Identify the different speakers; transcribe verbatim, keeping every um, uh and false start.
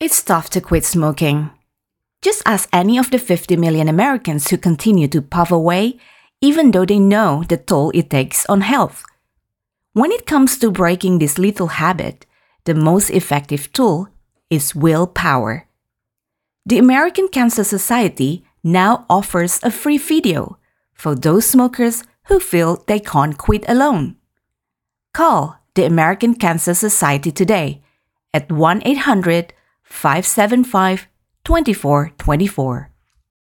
Speaker 1: It's tough to quit smoking. Just ask any of the fifty million Americans who continue to puff away, even though they know the toll it takes on health. When it comes to breaking this lethal habit, the most effective tool is willpower. The American Cancer Society now offers a free video for those smokers who feel they can't quit alone. Call the American Cancer Society today at one eight hundred, five seven five, two four two four.